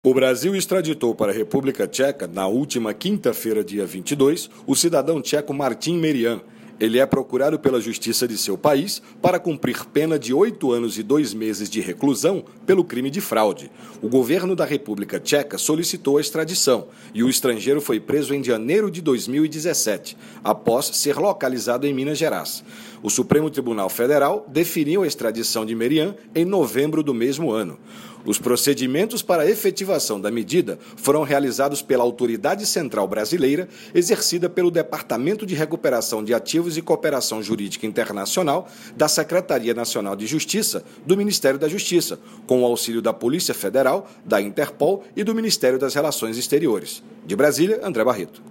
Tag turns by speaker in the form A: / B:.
A: O Brasil extraditou para a República Tcheca, na última quinta-feira, dia 22, o cidadão tcheco Martin Merian. Ele é procurado pela justiça de seu país para cumprir pena de 8 anos e 2 meses de reclusão pelo crime de fraude. O governo da República Tcheca solicitou a extradição e o estrangeiro foi preso em janeiro de 2017, após ser localizado em Minas Gerais. O Supremo Tribunal Federal definiu a extradição de Merian em novembro do mesmo ano. Os procedimentos para a efetivação da medida foram realizados pela Autoridade Central Brasileira, exercida pelo Departamento de Recuperação de Ativos e Cooperação Jurídica Internacional da Secretaria Nacional de Justiça do Ministério da Justiça, com o auxílio da Polícia Federal, da Interpol e do Ministério das Relações Exteriores. De Brasília, André Barreto.